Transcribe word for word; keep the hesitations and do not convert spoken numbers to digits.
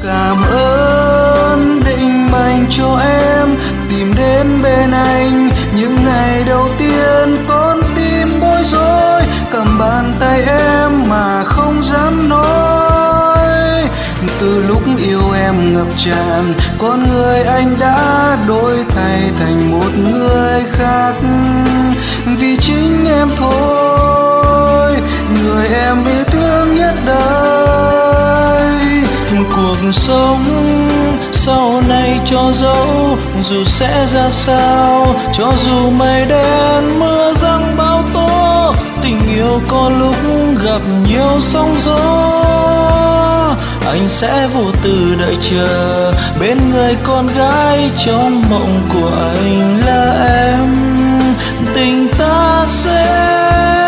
Cảm ơn định mệnh cho em tìm đến bên anh những ngày đầu tiên, con tim bối rối cầm bàn tay em mà không dám nói. Từ lúc yêu em ngập tràn, con người anh đã đổi thay thành một người khác. Vì chính em thôi, người em yêu thương nhất đời. Cuộc sống sau này cho dẫu dù sẽ ra sao, cho dù mây đen mưa giăng bão tố, tình yêu có lúc gặp nhiều sóng gió. Anh sẽ vô tư đợi chờ bên người con gái trong mộng của anh là em. Tình ta sẽ